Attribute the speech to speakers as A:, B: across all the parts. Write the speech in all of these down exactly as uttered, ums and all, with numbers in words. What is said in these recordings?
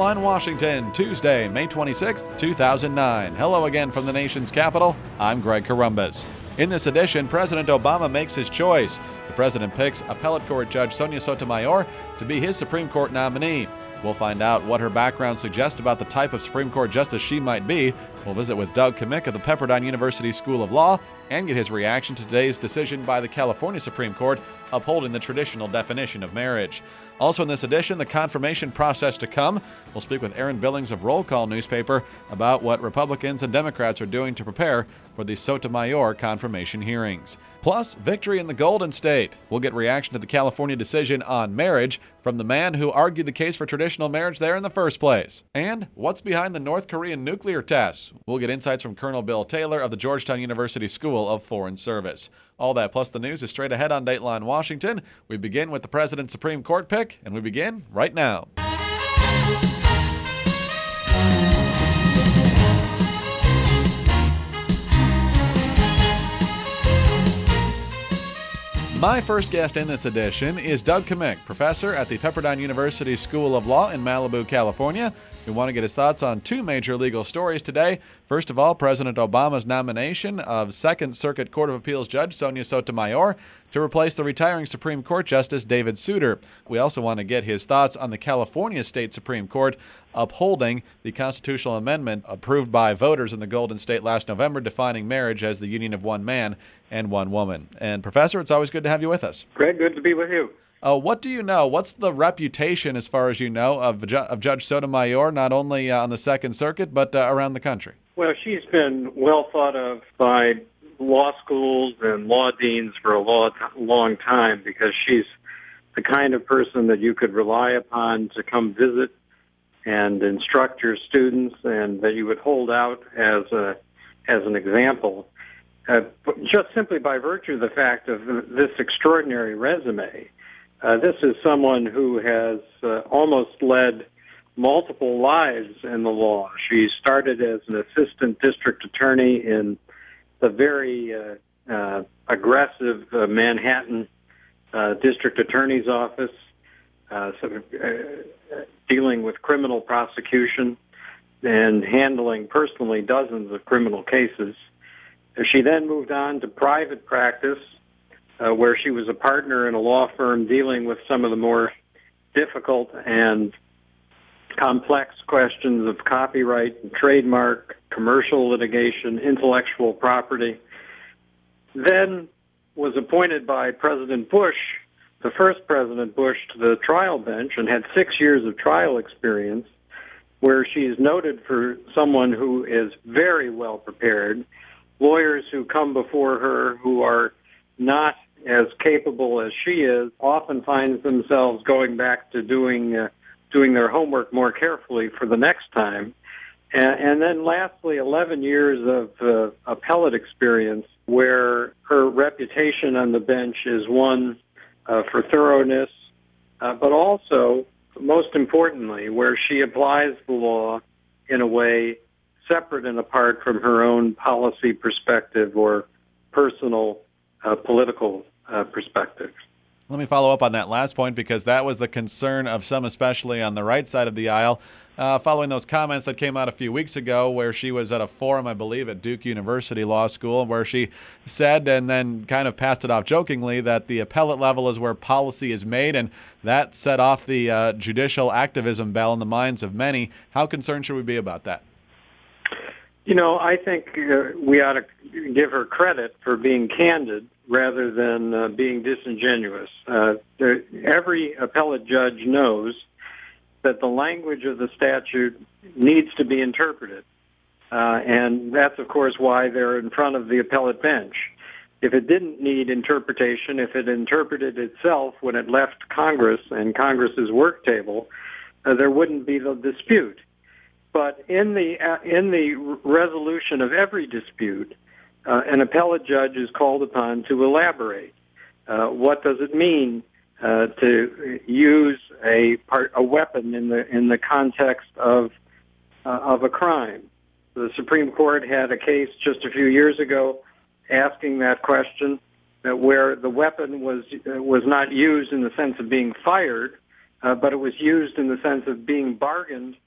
A: Dateline Washington, Tuesday, May twenty-sixth, two thousand nine. Hello again from the nation's capital. I'm Greg Corombos. In this edition, President Obama makes his choice. The president picks appellate court judge Sonia Sotomayor to be his Supreme Court nominee. We'll find out what her background suggests about the type of Supreme Court justice she might be. We'll visit with Doug Kmiec of the Pepperdine University School of Law and get his reaction to today's decision by the California Supreme Court upholding the traditional definition of marriage. Also in this edition, the confirmation process to come. We'll speak with Aaron Billings of Roll Call newspaper about what Republicans and Democrats are doing to prepare for the Sotomayor confirmation hearings. Plus, victory in the Golden State. We'll get reaction to the California decision on marriage from the man who argued the case for traditional marriage there in the first place. And what's behind the North Korean nuclear tests? We'll get insights from Colonel Bill Taylor of the Georgetown University School of Foreign Service. All that plus the news is straight ahead on Dateline Washington. We begin with the President's Supreme Court pick, and we begin right now. My first guest in this edition is Doug Kmiec, professor at the Pepperdine University School of Law in Malibu, California. We want to get his thoughts on two major legal stories today. First of all, President Obama's nomination of Second Circuit Court of Appeals Judge Sonia Sotomayor to replace the retiring Supreme Court Justice David Souter. We also want to get his thoughts on the California State Supreme Court upholding the constitutional amendment approved by voters in the Golden State last November, defining marriage as the union of one man and one woman. And Professor, it's always good to have you with us.
B: Greg, good to be with you.
A: Uh, what do you know? What's the reputation, as far as you know, of, Ju- of Judge Sotomayor, not only uh, on the Second Circuit, but uh, around the country?
B: Well, she's been well thought of by law schools and law deans for a long, long time because she's the kind of person that you could rely upon to come visit and instruct your students, and that you would hold out as a as an example, uh, just simply by virtue of the fact of this extraordinary resume. Uh, this is someone who has uh, almost led multiple lives in the law. She started as an assistant district attorney in the very uh, uh, aggressive uh, Manhattan uh, district attorney's office, uh, sort of, uh, dealing with criminal prosecution and handling personally dozens of criminal cases. She then moved on to private practice, Uh, where she was a partner in a law firm dealing with some of the more difficult and complex questions of copyright and trademark, commercial litigation, intellectual property. Then was appointed by President Bush, the first President Bush, to the trial bench and had six years of trial experience, where she's noted for someone who is very well prepared. Lawyers who come before her who are not as capable as she is often finds themselves going back to doing uh, doing their homework more carefully for the next time. And, and then lastly, eleven years of uh, appellate experience where her reputation on the bench is one uh, for thoroughness, uh, but also, most importantly, where she applies the law in a way separate and apart from her own policy perspective or personal uh, political uh, perspective.
A: Let me follow up on that last point, because that was the concern of some, especially on the right side of the aisle, uh, following those comments that came out a few weeks ago where she was at a forum, I believe, at Duke University Law School, where she said, and then kind of passed it off jokingly, that the appellate level is where policy is made, and that set off the uh, judicial activism bell in the minds of many. How concerned should we be about that?
B: You know, I think uh, we ought to give her credit for being candid rather than uh, being disingenuous. Uh, there, every appellate judge knows that the language of the statute needs to be interpreted. Uh, and that's, of course, why they're in front of the appellate bench. If it didn't need interpretation, if it interpreted itself when it left Congress and Congress's work table, uh, there wouldn't be the dispute. But in the uh, in the resolution of every dispute, uh, an appellate judge is called upon to elaborate. Uh, what does it mean uh, to use a part, a weapon in the in the context of uh, of a crime? The Supreme Court had a case just a few years ago asking that question, uh, where the weapon was uh, was not used in the sense of being fired, uh, but it was used in the sense of being bargained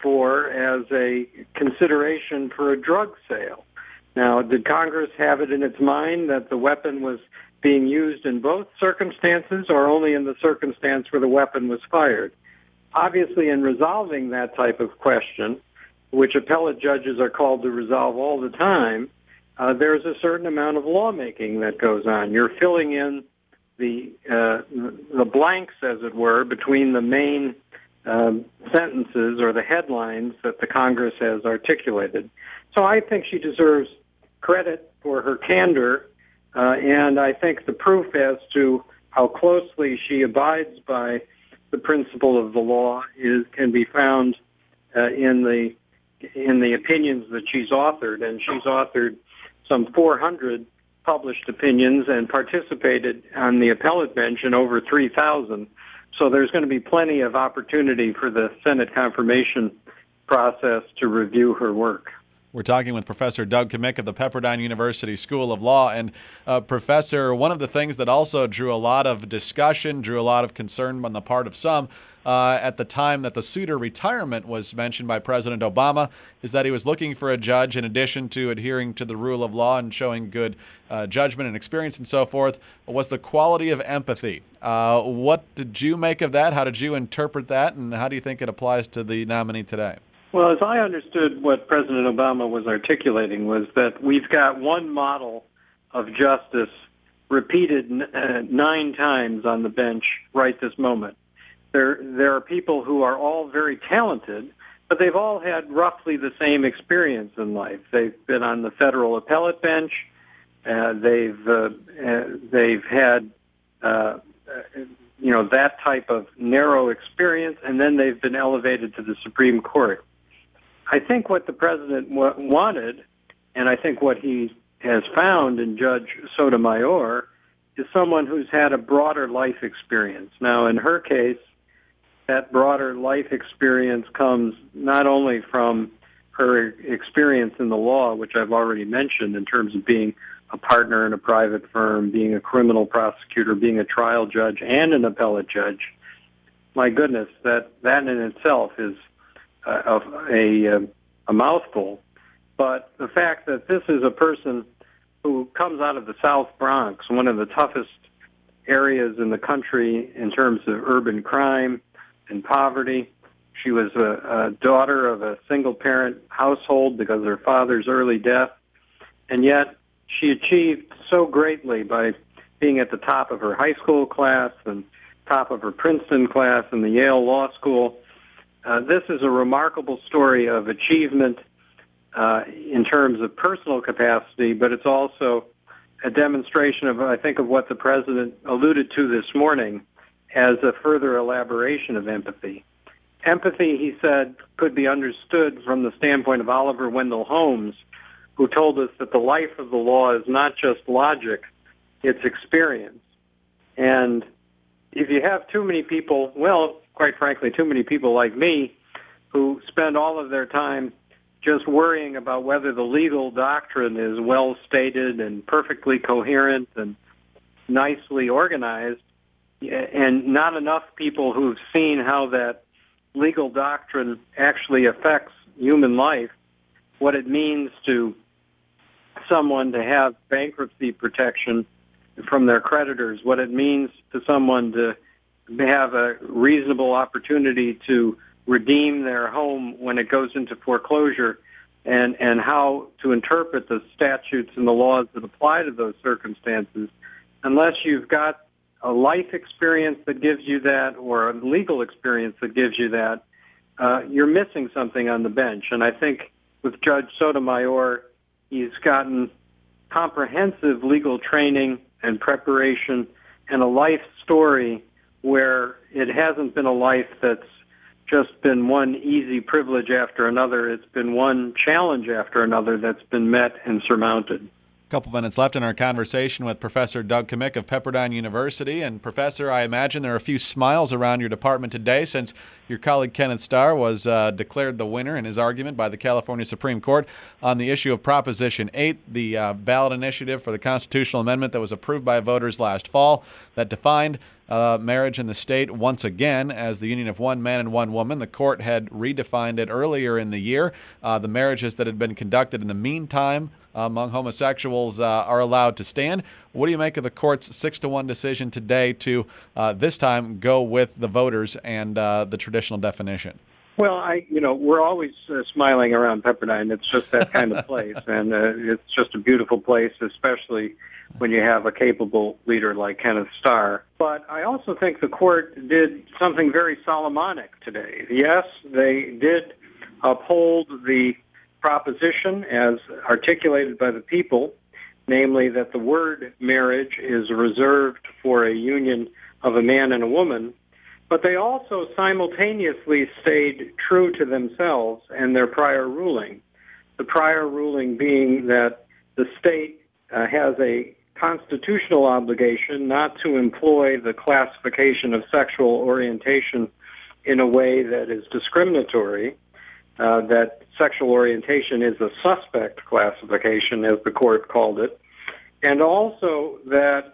B: for as a consideration for a drug sale. Now, did Congress have it in its mind that the weapon was being used in both circumstances or only in the circumstance where the weapon was fired? Obviously, in resolving that type of question, which appellate judges are called to resolve all the time, uh, there's a certain amount of lawmaking that goes on. You're filling in the uh, the blanks, as it were, between the main um, sentences or the headlines that the Congress has articulated. So I think she deserves credit for her candor, uh, and I think the proof as to how closely she abides by the principle of the law is can be found uh, in the in the opinions that she's authored, and she's authored some four hundred published opinions and participated on the appellate bench in over three thousand. So there's going to be plenty of opportunity for the Senate confirmation process to review her work.
A: We're talking with Professor Doug Kmiec of the Pepperdine University School of Law. And uh, Professor, one of the things that also drew a lot of discussion, drew a lot of concern on the part of some uh, at the time that the Souter retirement was mentioned by President Obama is that he was looking for a judge, in addition to adhering to the rule of law and showing good uh, judgment and experience and so forth, was the quality of empathy. Uh, what did you make of that? How did you interpret that? And how do you think it applies to the nominee today?
B: Well, as I understood what President Obama was articulating was that we've got one model of justice repeated uh, nine times on the bench right this moment. There, there are people who are all very talented, but they've all had roughly the same experience in life. They've been on the federal appellate bench. Uh, they've uh, uh, they've had uh, you know that type of narrow experience, and then they've been elevated to the Supreme Court. I think what the president w- wanted, and I think what he has found in Judge Sotomayor, is someone who's had a broader life experience. Now, in her case, that broader life experience comes not only from her experience in the law, which I've already mentioned in terms of being a partner in a private firm, being a criminal prosecutor, being a trial judge, and an appellate judge. My goodness, that, that in itself is Uh, of a, uh, a mouthful, but the fact that this is a person who comes out of the South Bronx, one of the toughest areas in the country in terms of urban crime and poverty. She was a, a daughter of a single-parent household because of her father's early death, and yet she achieved so greatly by being at the top of her high school class and top of her Princeton class and the Yale Law School. Uh, this is a remarkable story of achievement uh, in terms of personal capacity, but it's also a demonstration of, I think, of what the president alluded to this morning as a further elaboration of empathy. Empathy, he said, could be understood from the standpoint of Oliver Wendell Holmes, who told us that the life of the law is not just logic, it's experience. And if you have too many people, well, quite frankly, too many people like me who spend all of their time just worrying about whether the legal doctrine is well stated and perfectly coherent and nicely organized, and not enough people who've seen how that legal doctrine actually affects human life, what it means to someone to have bankruptcy protection from their creditors, what it means to someone to have a reasonable opportunity to redeem their home when it goes into foreclosure, and, and how to interpret the statutes and the laws that apply to those circumstances. Unless you've got a life experience that gives you that or a legal experience that gives you that, uh, you're missing something on the bench. And I think with Judge Sotomayor, he's gotten comprehensive legal training and preparation and a life story where it hasn't been a life that's just been one easy privilege after another. It's been one challenge after another that's been met and surmounted.
A: Couple minutes left in our conversation with Professor Doug Kmiec of Pepperdine University. And Professor, I imagine there are a few smiles around your department today since your colleague Kenneth Starr was uh, declared the winner in his argument by the California Supreme Court on the issue of Proposition eight, the uh, ballot initiative for the constitutional amendment that was approved by voters last fall that defined Uh, marriage in the state once again as the union of one man and one woman. The court had redefined it earlier in the year. Uh, the marriages that had been conducted in the meantime uh, among homosexuals uh, are allowed to stand. What do you make of the court's six to one decision today to uh, this time go with the voters and uh, the traditional definition?
B: Well, I, you know, we're always uh, smiling around Pepperdine. It's just that kind of place, and uh, it's just a beautiful place, especially when you have a capable leader like Kenneth Starr. But I also think the court did something very Solomonic today. Yes, they did uphold the proposition as articulated by the people, namely that the word marriage is reserved for a union of a man and a woman, but they also simultaneously stayed true to themselves and their prior ruling. The prior ruling being that the state uh, has a constitutional obligation not to employ the classification of sexual orientation in a way that is discriminatory, uh, that sexual orientation is a suspect classification, as the court called it, and also that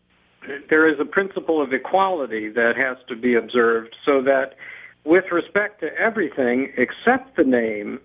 B: there is a principle of equality that has to be observed so that with respect to everything except the name,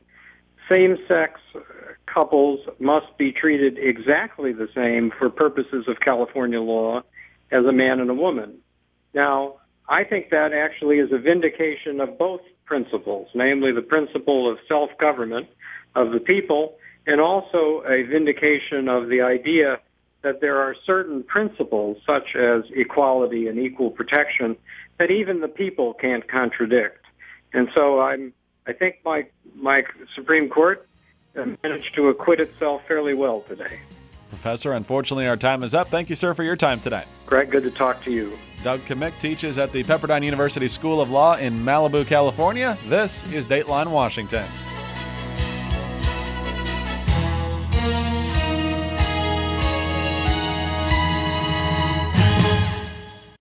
B: same-sex couples must be treated exactly the same for purposes of California law as a man and a woman. Now, I think that actually is a vindication of both principles, namely the principle of self-government of the people, and also a vindication of the idea that there are certain principles, such as equality and equal protection, that even the people can't contradict. And so I'm, I think my, my Supreme Court managed to acquit itself fairly well today.
A: Professor, unfortunately our time is up. Thank you, sir, for your time today.
B: Greg, good to talk to you.
A: Doug Kmiec teaches at the Pepperdine University School of Law in Malibu, California. This is Dateline Washington.